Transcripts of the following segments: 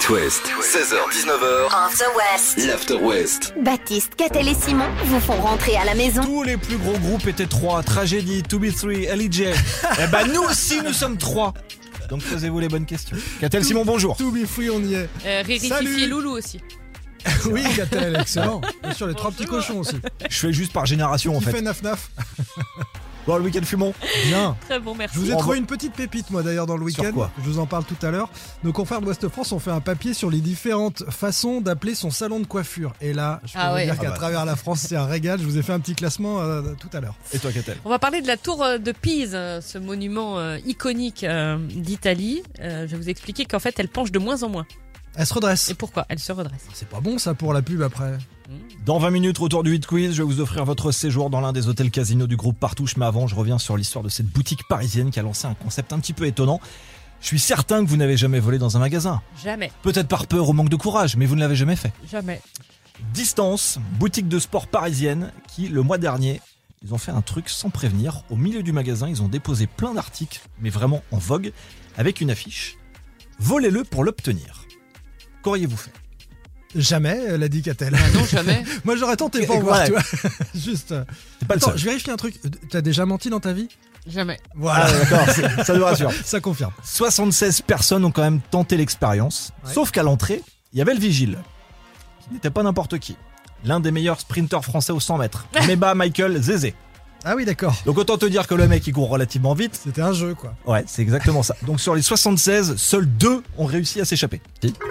It West, 16h-19h, After West. l'After West. Baptiste, Catel et Simon vous font rentrer à la maison. Tous les plus gros groupes étaient 3. Tragédie, 2B3, LEJ. Eh ben nous aussi nous sommes 3. Donc posez-vous les bonnes questions. Catel, Simon, bonjour. To be free, on y est. Riri, Salut. Fifi et Loulou aussi. Oui, Catel, excellent. Bien sûr, les 3 petits cochons aussi. Je fais juste par génération en Qui fait fait. naf-naf. Bon, le week-end fumons. Bien. Très bon, merci. Je vous ai trouvé une petite pépite, moi, d'ailleurs, dans le Sur week-end. quoi ? Je vous en parle tout à l'heure. Nos confrères de Ouest France ont fait un papier sur les différentes façons d'appeler son salon de coiffure. Et là, je peux vous dire qu'à travers la France, c'est un régal. Je vous ai fait un petit classement tout à l'heure. Et toi, Catel ? On va parler de la tour de Pise, ce monument iconique d'Italie. Je vais vous expliquer qu'en fait, elle penche de moins en moins. Elle se redresse. Et pourquoi ? Elle se redresse. C'est pas bon, ça, pour la pub, après. Dans 20 minutes, retour du Hit Quiz, je vais vous offrir votre séjour dans l'un des hôtels casinos du groupe Partouche. Mais avant, je reviens sur l'histoire de cette boutique parisienne qui a lancé un concept un petit peu étonnant. Je suis certain que vous n'avez jamais volé dans un magasin. Jamais. Peut-être par peur ou manque de courage, mais vous ne l'avez jamais fait. Jamais. Distance, boutique de sport parisienne qui, le mois dernier, ils ont fait un truc sans prévenir. Au milieu du magasin, ils ont déposé plein d'articles, mais vraiment en vogue, avec une affiche. Volez-le pour l'obtenir. Qu'auriez-vous fait ? Jamais, elle a dit Catel. Non, jamais. Moi, j'aurais tenté pour Et voir, ouais. tu vois. Juste. C'est pas le Attends, seul. je vérifie un truc. T'as déjà menti dans ta vie ? Jamais. Voilà. Ah, d'accord, ça nous rassure. Ça confirme. 76 personnes ont quand même tenté l'expérience, Ouais. sauf qu'à l'entrée, il y avait le vigile, qui n'était pas n'importe qui. L'un des meilleurs sprinteurs français aux 100 mètres, Meba Michael Zézé. Ah oui, d'accord. Donc autant te dire que le mec il court relativement vite. C'était un jeu, quoi. Ouais, c'est exactement ça. Donc sur les 76, seuls 2 ont réussi à s'échapper.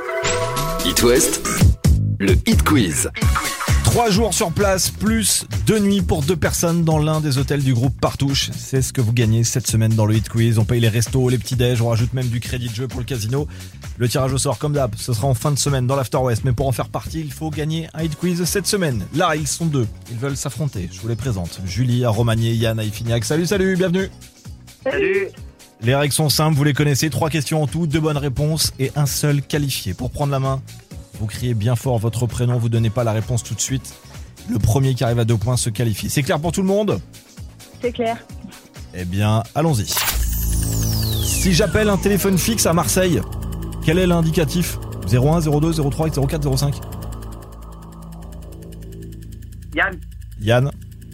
It West, le Hit Quiz. 3 jours sur place, plus 2 nuits pour 2 personnes dans l'un des hôtels du groupe Partouche. C'est ce que vous gagnez cette semaine dans le Hit Quiz. On paye les restos, les petits déj, on rajoute même du crédit de jeu pour le casino. Le tirage au sort, comme d'hab, ce sera en fin de semaine dans l'After West. Mais pour en faire partie, il faut gagner un Hit Quiz cette semaine. Là, ils sont 2. Ils veulent s'affronter. Je vous les présente. Julie à Romagné, Yann à Ifignac. Salut, bienvenue. Salut. Les règles sont simples, vous les connaissez. 3 questions en tout, 2 bonnes réponses et un seul qualifié. Pour prendre la main, vous criez bien fort votre prénom, vous donnez pas la réponse tout de suite. Le premier qui arrive à 2 points se qualifie. C'est clair pour tout le monde ? C'est clair. Eh bien, allons-y. Si j'appelle un téléphone fixe à Marseille, quel est l'indicatif ? 01, 02, 03, 04, 05 ? Yann, Yann ?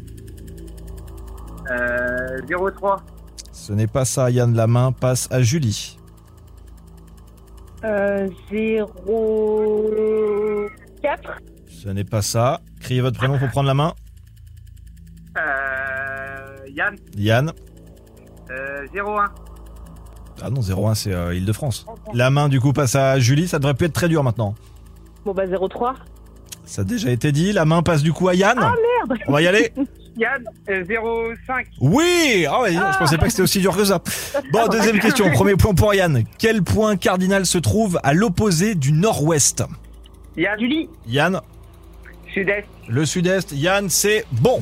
03. Ce n'est pas ça, Yann. La main passe à Julie. 04. Ce n'est pas ça. Criez votre prénom pour prendre la main. Yann, Yann ? 01. Ah non, 01 c'est Île-de-France. La main du coup passe à Julie, ça devrait plus être très dur maintenant. Bon bah 03. Ça a déjà été dit, la main passe du coup à Yann. Ah merde. On va y aller. Yann, 05. Oui. Ah ouais, je pensais pas que c'était aussi dur que ça. Bon, deuxième question, premier point pour Yann. Quel point cardinal se trouve à l'opposé du nord-ouest ? Yann, Julie, Yann ? Sud-Est. Le sud-est. Yann, c'est bon.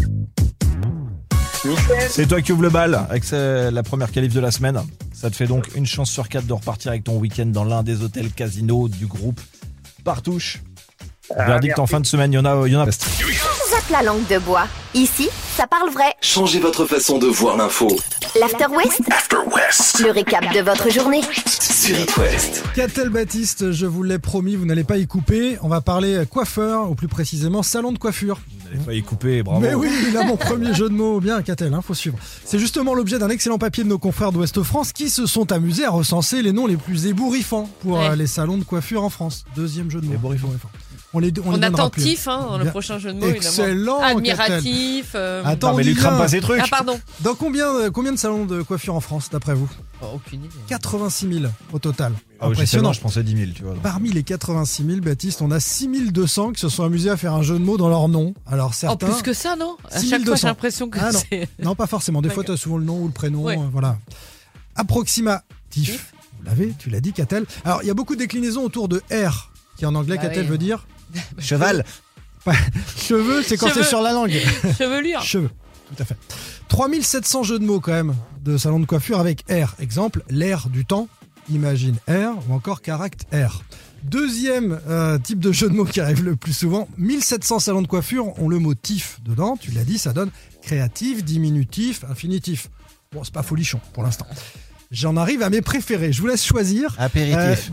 Nickel. C'est toi qui ouvre le bal avec la première qualif de la semaine. Ça te fait donc une chance sur 4 de repartir avec ton week-end dans l'un des hôtels casinos du groupe Partouche. Verdict en merci. fin de semaine, il y en a. Zappe la langue de bois. Ici, ça parle vrai. Changez votre façon de voir l'info. L'After West, After West, le récap de votre journée. sur It West. Catel Baptiste, je vous l'ai promis, vous n'allez pas y couper. On va parler coiffeur, ou plus précisément salon de coiffure. Vous n'allez pas y couper, bravo. Mais oui, il a mon premier jeu de mots. Bien, Catel, faut suivre. C'est justement l'objet d'un excellent papier de nos confrères d'Ouest France qui se sont amusés à recenser les noms les plus ébouriffants pour Ouais. Les salons de coiffure en France. Deuxième jeu de mots. Ébouriffant. On les On donnera plus. attentif dans le Bien. prochain jeu de mots, évidemment. Excellent, Admiratif. Attends, Non, mais on lui y crame vient. pas ses trucs. Ah, pardon. Dans combien de salons de coiffure en France, d'après vous ? Oh, aucune idée. 86 000 au total. Ah oui, Impressionnant. justement, je pensais 10 000, tu vois. Parmi les 86 000, Baptiste, on a 6 200 qui se sont amusés à faire un jeu de mots dans leur nom. Alors Oh, certains... plus que ça, non ? À 6200. chaque fois, j'ai l'impression que Ah, non. c'est... Non, pas forcément. Des fois, D'accord. tu as souvent le nom ou le prénom. Ouais. Voilà. Approximatif. Vous l'avez, tu l'as dit, Catel. Alors, il y a beaucoup de déclinaisons autour de R, qui en anglais, Bah Catel oui. veut dire Cheval. cheveux, c'est quand Cheveux. c'est sur la langue. Chevelure. Cheveux, tout à fait. 3700 jeux de mots quand même de salon de coiffure avec R. Exemple, l'air du temps, imagine R, ou encore caractère R. Deuxième type de jeu de mots qui arrive le plus souvent, 1700 salons de coiffure ont le mot tif dedans, tu l'as dit, ça donne créatif, diminutif, infinitif. Bon, c'est pas folichon pour l'instant. J'en arrive à mes préférés. Je vous laisse choisir. Apéritif.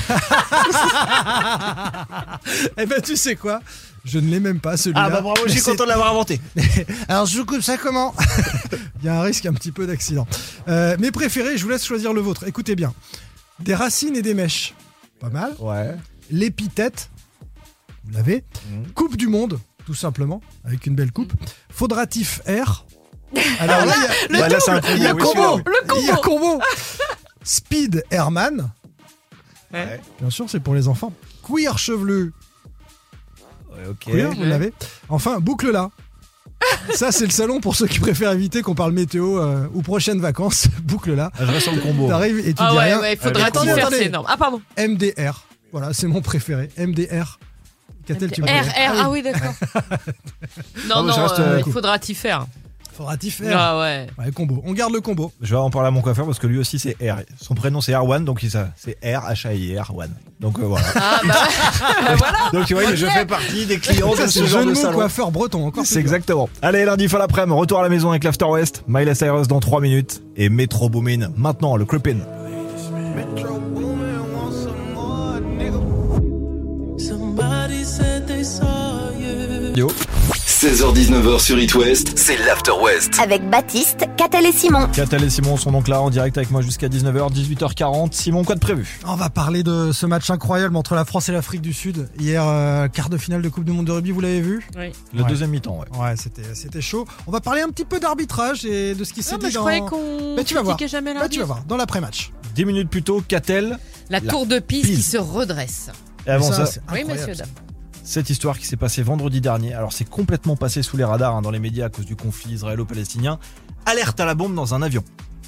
Eh ben, tu sais quoi ? Je ne l'ai même pas, celui-là. Ah bah bravo, je suis content de l'avoir inventé. Alors, je coupe ça comment ? Il y a un risque un petit peu d'accident. Mes préférés, je vous laisse choisir le vôtre. Écoutez bien. Des racines et des mèches. Pas mal. Ouais. L'épithète. Vous l'avez. Coupe du monde, tout simplement, avec une belle coupe. Faudratif R. Alors là, c'est un il y a combo. combo. Le combo. Il y a combo. Speed Airman. Ouais. Bien sûr, c'est pour les enfants. Queer chevelu. Ouais, ok. Queer, vous l'avez. Enfin, boucle là. Ça, c'est le salon pour ceux qui préfèrent éviter qu'on parle météo ou prochaines vacances. Boucle là. Ah, je reste sur le combo. T'arrives et tu Ah dis rien. ouais, faudra Attendez, tout faire, attendez. c'est énorme. Ah pardon. MDR. Voilà, c'est mon préféré. MDR. Qu'a-t-elle, tu veux dire ? Ah oui, d'accord. Non, mais je reste, il faudra t'y faire. Faudra-t-il faire ? Ah ouais. Ouais, combo. On garde le combo. Je vais en parler à mon coiffeur parce que lui aussi c'est R. Son prénom c'est Erwan, donc c'est R H-A-I-R One. Donc voilà. Ah bah voilà. Donc tu vois, je fais partie des clients de Ça, ce c'est genre jeu de de mots salon. coiffeur breton. Encore C'est plus dur. exactement. Allez, lundi fin l'après-midi, retour à la maison avec l'After West, Miley Cyrus dans 3 minutes et Metro Boomin. Maintenant le Creepin. Yo. 16h-19h sur It West, c'est l'After West. Avec Baptiste, Catel et Simon. Catel et Simon sont donc là en direct avec moi jusqu'à 19h, 18h40. Simon, quoi de prévu ? On va parler de ce match incroyable entre la France et l'Afrique du Sud. Hier, quart de finale de Coupe du Monde de rugby, vous l'avez vu ? Oui. Le Ouais. deuxième mi-temps, ouais. Ouais, c'était chaud. On va parler un petit peu d'arbitrage et de ce qui s'est Ah, dit bah, je dans... croyais qu'on Bah, tu vas voir. critiquait jamais Bah, tu l'arbitre. vas voir, dans l'après-match. 10 minutes plus tôt, Catel. La tour de Pise qui se redresse. Et avant ça, c'est Oui, incroyable, messieurs, ça. dames. cette histoire qui s'est passée vendredi dernier. Alors c'est complètement passé sous les radars dans les médias à cause du conflit israélo-palestinien. Alerte à la bombe dans un avion.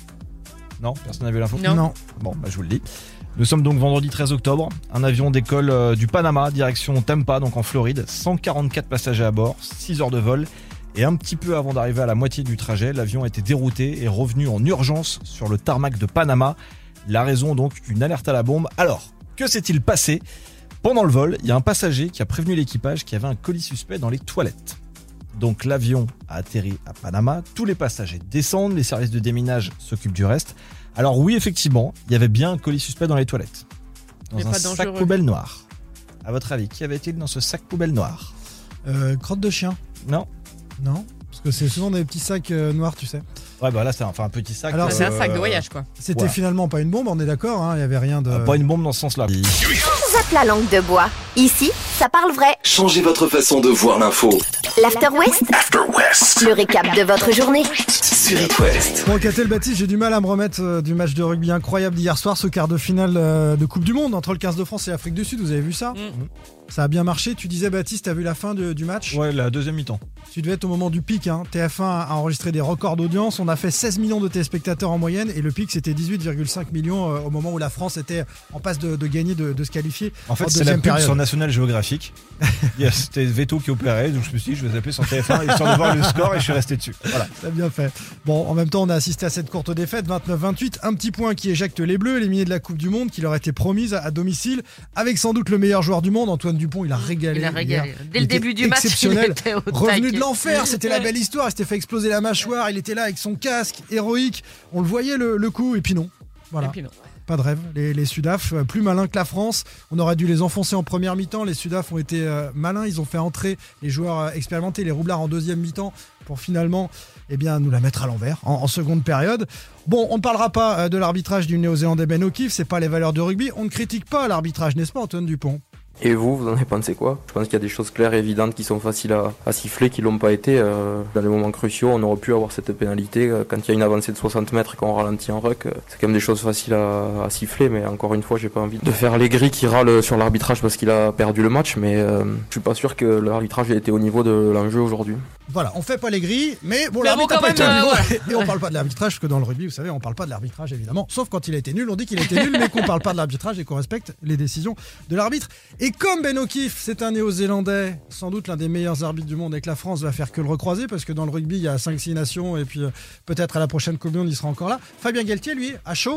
Non, personne n'a vu l'info ? Non. Bon, bah je vous le dis. Nous sommes donc vendredi 13 octobre. Un avion décolle du Panama, direction Tampa, donc en Floride. 144 passagers à bord, 6 heures de vol. Et un petit peu avant d'arriver à la moitié du trajet, l'avion a été dérouté et revenu en urgence sur le tarmac de Panama. La raison donc, une alerte à la bombe. Alors, que s'est-il passé ? Pendant le vol, il y a un passager qui a prévenu l'équipage qu'il y avait un colis suspect dans les toilettes. Donc l'avion a atterri à Panama, tous les passagers descendent, les services de déminage s'occupent du reste. Alors oui, effectivement, il y avait bien un colis suspect dans les toilettes. Dans Mais un pas sac dangereux. poubelle noir. À votre avis, qui avait-il dans ce sac poubelle noir ? Crotte de chien. Non ? Non, parce que c'est souvent des petits sacs noirs, tu sais. Ouais, bah là, c'est un petit sac. Alors, C'est un sac de voyage, quoi. C'était Ouais. finalement pas une bombe, on est d'accord, hein, il y avait rien de... Pas une bombe dans ce sens-là. Zappe la langue de bois. Ici, ça parle vrai. Changez votre façon de voir l'info. L'After West, After West le récap de votre journée. sur It West. Bon, Catel Baptiste, j'ai du mal à me remettre du match de rugby incroyable d'hier soir, ce quart de finale de Coupe du Monde entre le 15 de France et l'Afrique du Sud, vous avez vu ça ? Ça a bien marché, tu disais Baptiste, t'as vu la fin du match ? Ouais, la deuxième mi-temps. Tu devais être au moment du pic, hein. TF1 a enregistré des records d'audience, on a fait 16 millions de téléspectateurs en moyenne et le pic c'était 18,5 millions au moment où la France était en passe de gagner, de se qualifier En fait, c'est la deuxième pub période. sur National Geographic. C'était Veto qui opérait, donc je me suis dit, je vais zapper sur TF1 histoire de voir le score et je suis resté dessus. Voilà. T'as bien fait. Bon, en même temps, on a assisté à cette courte défaite, 29-28. Un petit point qui éjecte les Bleus, éliminés de la Coupe du Monde, qui leur était promise à domicile, avec sans doute le meilleur joueur du monde, Antoine Dupont. Il a régalé. Il a régalé. hier. Dès Il le était début du match, il exceptionnel. était au Revenu taquet. de l'enfer, c'était la belle histoire. Il s'était fait exploser la mâchoire. Il était là avec son casque héroïque. On le voyait le coup, et puis non. Voilà. Et puis non. Pas de rêve. Les Sudaf, plus malins que la France. On aurait dû les enfoncer en première mi-temps. Les Sudaf ont été malins. Ils ont fait entrer les joueurs expérimentés, les roublards en deuxième mi-temps, pour finalement nous la mettre à l'envers en seconde période. Bon, on ne parlera pas de l'arbitrage du Néo-Zélandais Ben O'Keefe. C'est pas les valeurs de rugby. On ne critique pas l'arbitrage, n'est-ce pas, Antoine Dupont ? Et vous en avez pensé quoi ? Je pense qu'il y a des choses claires et évidentes qui sont faciles à siffler, qui l'ont pas été. Dans les moments cruciaux, on aurait pu avoir cette pénalité. Quand il y a une avancée de 60 mètres et qu'on ralentit en ruck, c'est quand même des choses faciles à siffler. Mais encore une fois, j'ai pas envie de faire les gris qui râlent sur l'arbitrage parce qu'il a perdu le match. Mais je suis pas sûr que l'arbitrage ait été au niveau de l'enjeu aujourd'hui. Voilà, on fait pas les grilles, mais bon, Mais l'arbitre bon, a pas quand été au même, niveau. voilà. Et on parle pas de l'arbitrage, parce que dans le rugby, vous savez, on parle pas de l'arbitrage, évidemment. Sauf quand il a été nul, on dit qu'il a été nul, mais qu'on parle pas de l'arbitrage et qu'on respecte les décisions de l'arbitre. Et comme Ben O'Keefe, c'est un Néo-Zélandais, sans doute l'un des meilleurs arbitres du monde, et que la France va faire que le recroiser, parce que dans le rugby, il y a 5-6 nations, et puis peut-être à la prochaine Coupe du Monde, il sera encore là. Fabien Galtier, lui, à chaud,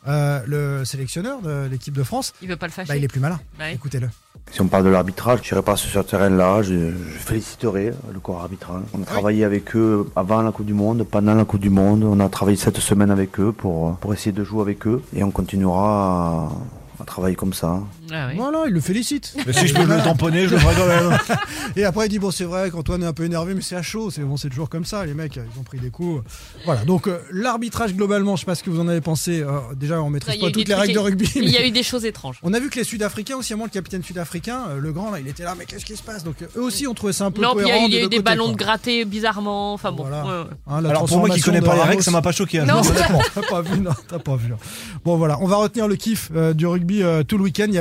le sélectionneur de l'équipe de France, Il veut pas le fâcher. il est plus malin. Ouais. Écoutez-le. Si on parle de l'arbitrage, je n'irai pas sur ce terrain-là. Je féliciterai le corps arbitral. On a travaillé avec eux avant la Coupe du Monde, pendant la Coupe du Monde. On a travaillé cette semaine avec eux pour essayer de jouer avec eux. Et on continuera à travailler comme ça. Ah oui. Voilà, il le félicite. Mais si je peux le tamponner, je le ferai quand même. Et après, il dit, bon, c'est vrai qu'Antoine est un peu énervé, mais c'est à chaud. C'est toujours comme ça. Les mecs, ils ont pris des coups. Voilà. Donc, l'arbitrage, globalement, je sais pas ce que vous en avez pensé. Déjà, on maîtrise Il y a pas eu toutes des les règles de trucs- rugby. Il y a mais eu des choses étranges. on a vu que les Sud-Africains, aussi, à moi, le capitaine sud-africain, le grand, là, il était là, mais qu'est-ce qui se passe? Donc, eux aussi ont trouvé ça un peu Non, puis cohérent. il y a des eu deux des côtés, ballons de quoi. gratté bizarrement. Enfin bon. Voilà. ouais. Hein, la Alors pour moi qui transformation connais de pas les Ramos. règles, ça m'a pas choqué. Non. Honnêtement. T'as pas vu, non, t'as pas vu. Bon, voilà. On va retenir le kiff du rugby tout le week-end.